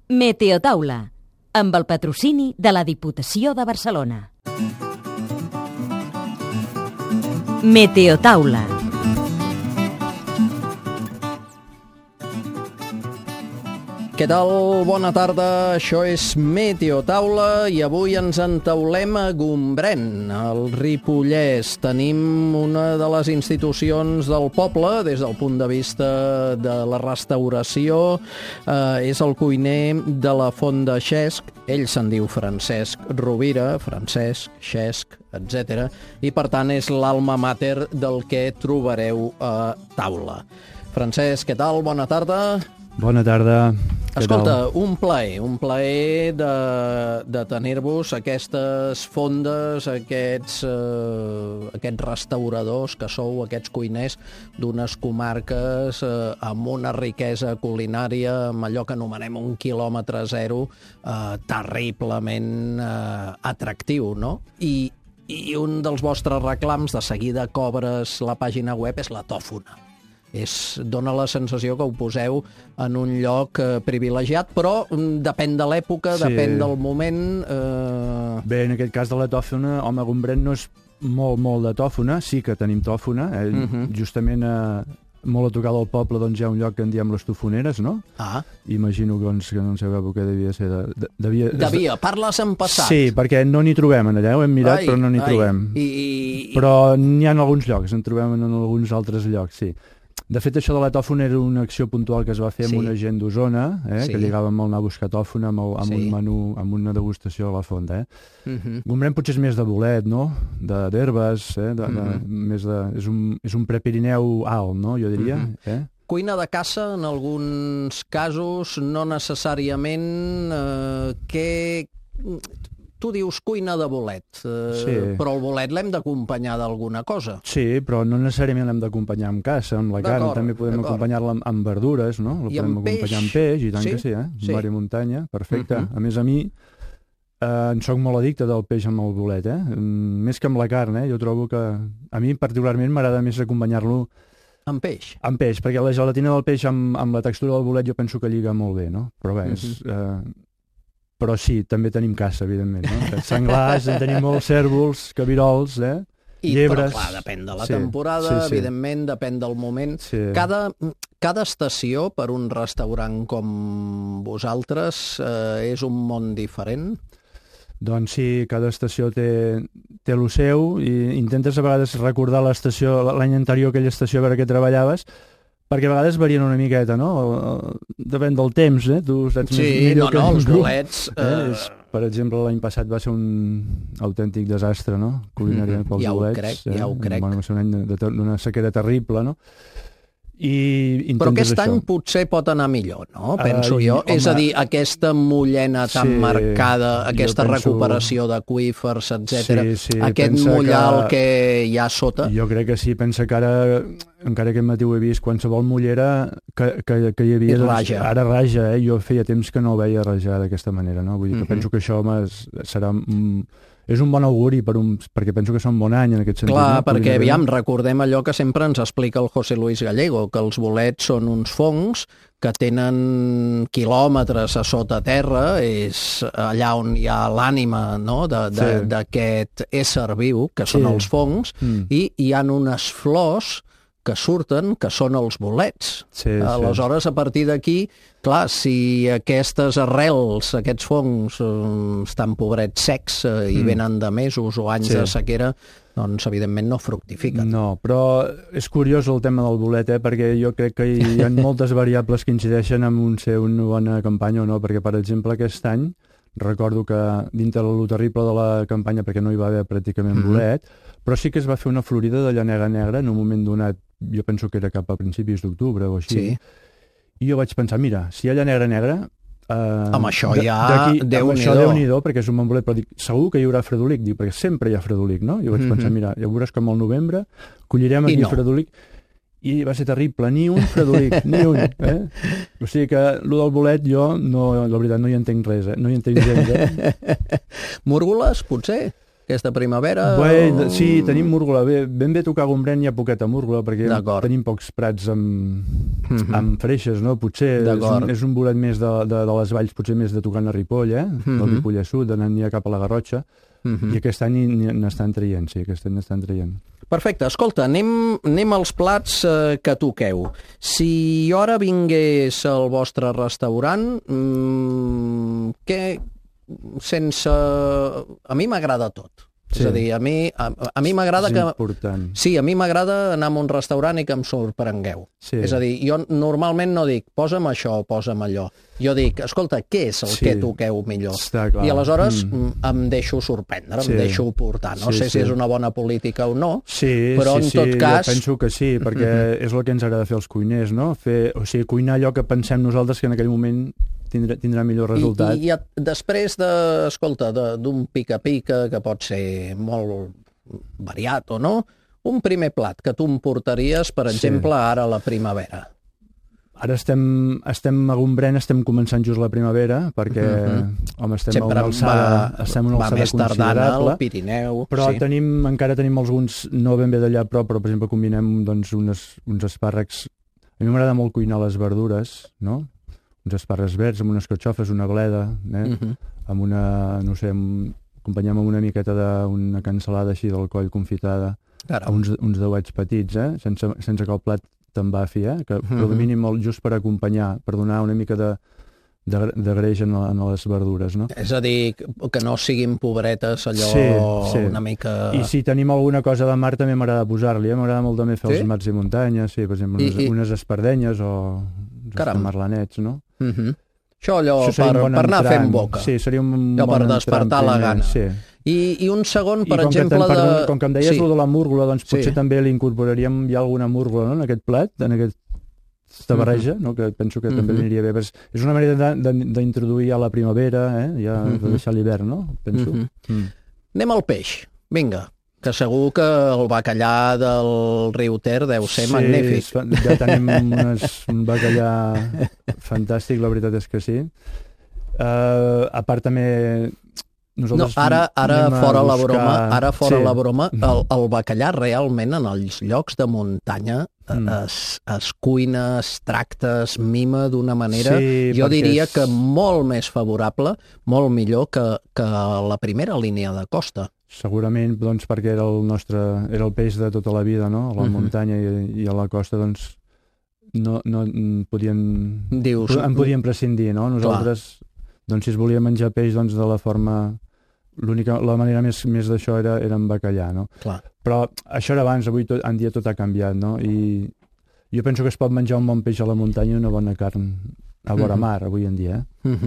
Meteotaula, amb el patrocini de la Diputació de Barcelona. Meteotaula. Què tal? Bona tarda, això és Meteotaula i avui ens entaulem a Gombrèn, al Ripollès. Tenim una de les institucions del poble des del punt de vista de la restauració. És el cuiner de la Font de Xesc. Ell se'n diu Francesc Rovira, Francesc, Xesc, etc. I per tant és l'alma mater del que trobareu a taula. Francesc, què tal? Bona tarda. Bona tarda. Escolta, un plaer de tenir-vos aquestes fondes, aquests restauradors que sou, aquests cuiners d'unes comarques amb una riquesa culinària, amb allò que anomenem un quilòmetre zero, terriblement atractiu, no? I un dels vostres reclams, de seguida cobres la pàgina web, és la tòfona. Dóna la sensació que ho poseu en un lloc privilegiat, però depèn de l'època, sí. Depèn del moment. Bé, en aquest cas de la tòfona, home, Gombrèn no és molt de tòfona, sí que tenim tòfona, justament molt a tocar del poble doncs, hi ha un lloc que en diem les Tofoneres, no? Imagino que no sabeu què devia ser. Devia, parles en passat. Sí, perquè no n'hi trobem allà, ho hem mirat, però no n'hi trobem. Però n'hi ha en alguns llocs, en trobem en alguns altres llocs, sí. De fet, això de la tòfona era una acció puntual que es va fer amb una gent d'Osona, que lligàvem el anar a buscar tòfona amb un menú, amb una degustació a la font. Gombrèn potser és més de bolet, no? D'herbes, és un prepirineu alt, no? Jo diria. Cuina de caça, en alguns casos, no necessàriament Tu dius cuina de bolet, però el bolet l'hem d'acompanyar d'alguna cosa. Sí, però no necessàriament l'hem d'acompanyar amb caça, amb la carn, també podem acompanyar-la amb verdures, no? La podem acompanyar amb peix, i tant que sí, mar i muntanya, perfecte. A més, a mi en soc molt addicte del peix amb el bolet, més que amb la carn, jo trobo que a mi particularment m'agrada més acompanyar-lo amb peix? Amb peix, perquè la gelatina del peix amb la textura del bolet jo penso que lliga molt bé, no? Però bé, però sí, també tenim caça, evidentment, no? Senglars, en tenim molts cérvols, cabirols, llebres... Però clar, depèn de la temporada, evidentment, depèn del moment. Cada estació, per un restaurant com vosaltres, és un món diferent? Doncs sí, cada estació té el seu, i intentes a vegades recordar l'estació, l'any anterior, aquella estació, a veure què treballaves, perquè a vegades varien una miqueta, no? Depèn del temps, Tu saps millor que els bolets... Per exemple, l'any passat va ser un autèntic desastre, no? Culinària pels bolets. Ja ho crec. Va ser un any d'una sequera terrible, no? Però aquest any potser pot anar millor, no? Penso jo. És a dir, aquesta mullena tan marcada, aquesta recuperació d'aquífers, etc. Aquest mullal que hi ha sota. Jo crec que sí. Pensa que ara, encara aquest matí ho he vist, qualsevol mullera que hi havia... Ara raja, Jo feia temps que no ho veia rajar d'aquesta manera, no? Vull dir que penso que això serà... És un bon auguri perquè penso que és un bon any en aquest sentit. Clar, perquè aviam, recordem allò que sempre ens explica el José Luis Gallego, que els bolets són uns fongs que tenen quilòmetres a sota terra, és allà on hi ha l'ànima d'aquest ésser viu, que són els fongs, i hi ha unes flors que surten, que són els bolets. Aleshores, a partir d'aquí, clar, si aquestes arrels, aquests fongs, estan pobrets secs i venen de mesos o anys de sequera, doncs, evidentment, no fructifiquen. No, però és curiós el tema del bolet, perquè jo crec que hi ha moltes variables que incideixen en ser una bona campanya o no, perquè, per exemple, aquest any, recordo que dintre lo terrible de la campanya, perquè no hi va haver pràcticament bolet, però sí que es va fer una florida de llanega negra en un moment donat, jo penso que era cap a principis d'octubre o així, i jo vaig pensar, mira, si hi ha llanega negra... Amb això ja Déu-n'hi-do, perquè és un bon bolet, però dic, segur que hi haurà fredolic, perquè sempre hi ha fredolic, no? I vaig pensar, mira, ja veuràs com al novembre collirem aquí fredolic, i va ser terrible, ni un fredolic, ni un. O sigui que el del bolet jo, la veritat, no hi entenc res, no hi entenc gens. Múrgoles, potser? aquesta primavera? Bé, sí, tenim múrgola. Ben bé tocar Gombrèn hi ha poqueta múrgola, perquè tenim pocs prats amb freixes, no? Potser és un bolet més de les valls, potser més de tocant a Ripoll, del Ripoll Sud, anant ja cap a la Garrotxa, i aquest any n'estan traient, sí, aquest any n'estan traient. Perfecte. Escolta, anem als plats que toqueu. Si jo ara vingués al vostre restaurant, què... sense... A mi m'agrada tot. Sí. És a dir, a mi m'agrada que... És important. Sí, a mi m'agrada anar a un restaurant i que em sorprengueu. Sí. És a dir, jo normalment no dic posa'm això o posa'm allò. Jo dic, escolta, què és el que toqueu millor? I aleshores em deixo sorprendre, em deixo portar. No sé si és una bona política o no, però en tot cas... Jo penso que sí, perquè és el que ens agrada fer els cuiners, no? O sigui, cuinar allò que pensem nosaltres que en aquell moment tindrà millor resultat. I després d'un pica-pica, que pot ser molt variat o no, un primer plat que tu em portaries, per exemple, ara a la primavera. Ara estem a Gombrèn, estem començant just la primavera, perquè estem a una alçada considerable. Al Pirineu. Però encara tenim alguns, no ben bé d'allà prop, però per exemple combinem uns espàrrecs. A mi m'agrada molt cuinar les verdures, no? Uns espàrrecs verds amb unes carxofes, una bleda, amb una, no sé, acompanyem amb una miqueta d'una cansalada així del coll confitada, uns dauets petits, sense que el plat t'embafi, que predomini molt just per acompanyar, per donar una mica de greix en les verdures, no? És a dir, que no siguin pobretes, allò una mica... I si tenim alguna cosa de mar també m'agrada posar-li, m'agrada molt també fer els mats i muntanyes, per exemple, unes espardenyes o uns marlanets, no? Això allò per anar fent boca. Sí, seria un bon per despertar la gana. I un segon, per exemple... Com que em deies lo de la múrgola, doncs potser també li incorporaríem ja alguna múrgola en aquest plat, en aquesta barreja, que penso que també aniria bé. És una manera d'introduir ja la primavera, ja de deixar l'hivern, no? Penso. Anem al peix, vinga, que segur que el bacallà del riu Ter deu ser magnífic. Sí, ja tenim un bacallà fantàstic, la veritat és que sí. A part també... Ara fora la broma, el bacallà realment en els llocs de muntanya es cuina, es tracta, es mima d'una manera, jo diria que molt més favorable, molt millor que la primera línia de costa. Segurament, doncs, perquè era el peix de tota la vida, no? A la muntanya i a la costa, doncs, no en podíem prescindir, no? Nosaltres, doncs, si es volia menjar peix, doncs, de la forma... La manera més d'això era amb bacallà, no? Clar. Però això era abans, avui en dia tot ha canviat, no? I jo penso que es pot menjar un bon peix a la muntanya i una bona carn a vora mar, avui en dia.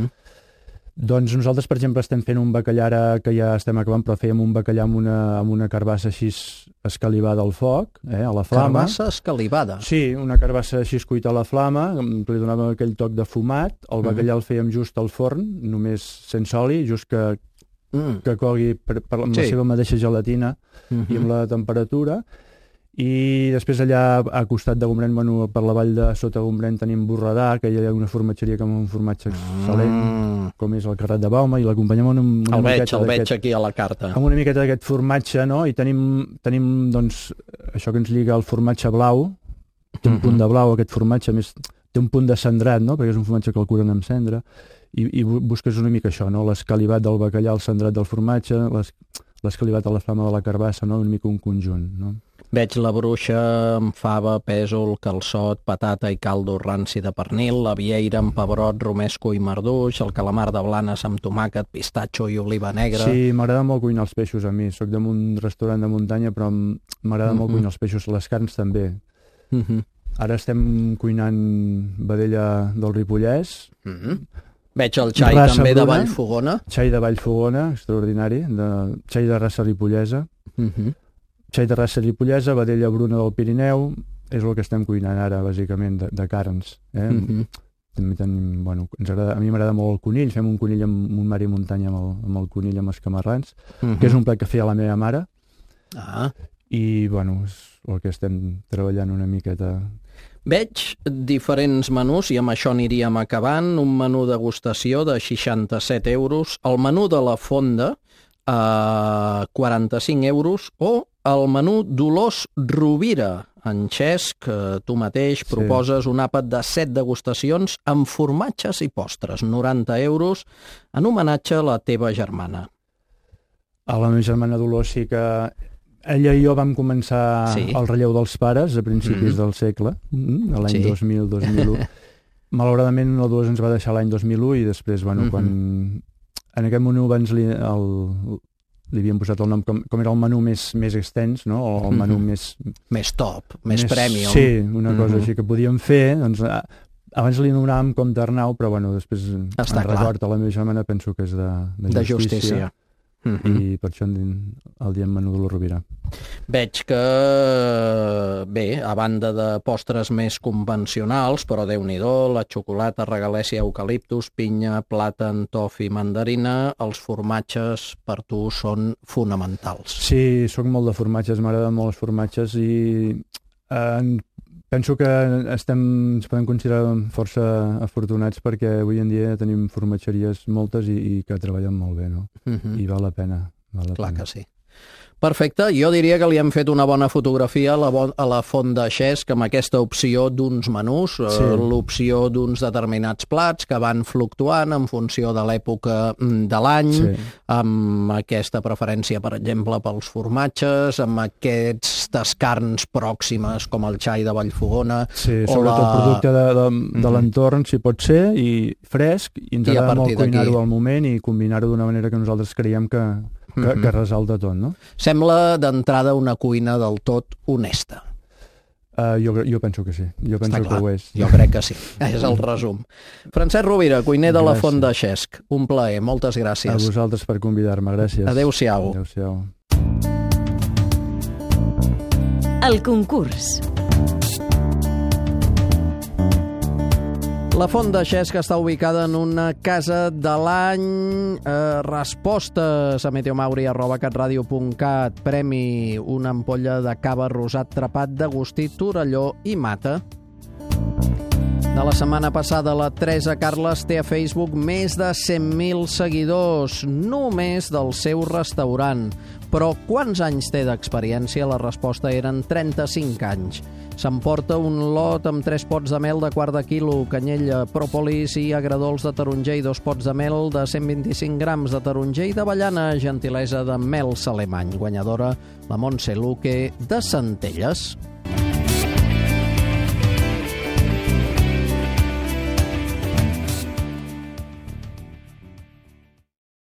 Doncs nosaltres, per exemple, estem fent un bacallà ara que ja estem acabant, però fèiem un bacallà amb una carbassa així escalivada al foc, a la flama. Carbassa escalivada? Sí, una carbassa així cuita a la flama, que li donàvem aquell toc de fumat, el bacallà el fèiem just al forn, només sense oli, just que cogui amb la seva mateixa gelatina i amb la temperatura. I després allà a costat de Gombrèn, per la vall de sota Gombrèn tenim Borredà, que hi ha una formatgeria amb un formatge excel·lent, com és el Carret de Baume, i l'acompanyem amb una miqueta... El veig aquí a la carta. Amb una miqueta d'aquest formatge, no? I tenim, doncs, això que ens lliga el formatge blau, té un punt de blau aquest formatge, més té un punt de cendrat, no? Perquè és un formatge que el curen amb cendra, i busques una mica això, no? L'escalivat del bacallà, el cendrat del formatge, l'escalivat a la flama de la carbassa, no? Una mica un conjunt, no? Veig la bruixa amb fava, pèsol, calçot, patata i caldo ranci de pernil, la vieira amb pebrot, romesco i marduix, el calamar de Blanes amb tomàquet, pistatxo i oliva negra... Sí, m'agrada molt cuinar els peixos a mi. Soc d'un restaurant de muntanya, però m'agrada molt cuinar els peixos. Les carns també. Ara estem cuinant vedella del Ripollès. Veig el xai també de Vallfogona. Xai de Vallfogona, extraordinari. Xai de raça ripollesa. Xai de raça ripollesa, vedella bruna del Pirineu, és el que estem cuinant ara, bàsicament, de carns. També tenim, a mi m'agrada molt el conill, fem un conill amb un mar i muntanya amb el conill amb els camarrans, que és un plat que feia la meva mare, i, és el que estem treballant una miqueta. Veig diferents menús, i amb això aniríem acabant, un menú degustació de 67 €, el menú de la fonda, a 45 euros, o el menú Dolors Rovira. En Xesc, tu mateix proposes un àpat de 7 degustacions amb formatges i postres, 90 euros, en homenatge a la teva germana. A la meva germana Dolors sí que ella i jo vam començar el relleu dels pares a principis del segle, a l'any 2000-2001. Malauradament la Dolors ens va deixar l'any 2001 i després, bueno, quan en aquest menú abans li havien posat el nom com era el menú més extens, no? O el menú més top, més premium. Sí, una cosa així que podíem fer. Doncs, abans li anomenàvem Comte Arnau, però bueno, després en record a la meva germana penso que és de justícia. I per això el diem menú de la Rovira. Veig que, bé, a banda de postres més convencionals, però Déu-n'hi-do, la xocolata, regalèssia, eucaliptus, pinya, plàtan, tofi, mandarina, els formatges per tu són fonamentals. Sí, soc molt de formatges, m'agraden molt els formatges i penso que ens podem considerar força afortunats perquè avui en dia tenim formatgeries moltes i que treballen molt bé, no? I val la pena. Clar que sí. Perfecte, jo diria que li hem fet una bona fotografia a la Font de Xesc amb aquesta opció d'uns menús, l'opció d'uns determinats plats que van fluctuant en funció de l'època de l'any, amb aquesta preferència, per exemple, pels formatges, amb aquestes carns pròximes com el xai de Vallfogona. Sí, sobretot producte de l'entorn, si pot ser, i fresc, i ens agrada molt cuinar-ho al moment i combinar-ho d'una manera que nosaltres creiem que resalta tot, no? Sembla d'entrada una cuina del tot honesta. Jo penso que sí. Jo penso que ho és. Jo crec que sí. És el resum. Francesc Rovira, cuiner de la Font de Xesc. Un plaer. Moltes gràcies. A vosaltres per convidar-me. Gràcies. Adéu-siau. Adéu-siau. El concurs. La Font de Xesc està ubicada en una casa de l'any. Respostes a meteomauri@catradio.cat. Premi: una ampolla de cava rosat trapat d'Agustí Torelló i Mata. De la setmana passada, la Teresa Carles té a Facebook més de 100.000 seguidors, només del seu restaurant. Però quants anys té d'experiència? La resposta eren 35 anys. S'emporta un lot amb 3 pots de mel de quart de quilo, canyella, pròpolis i agradols de taronger i 2 pots de mel de 125 grams de taronger i d'avellana, gentilesa de Mel Salemany. Guanyadora, la Montse Luque de Centelles.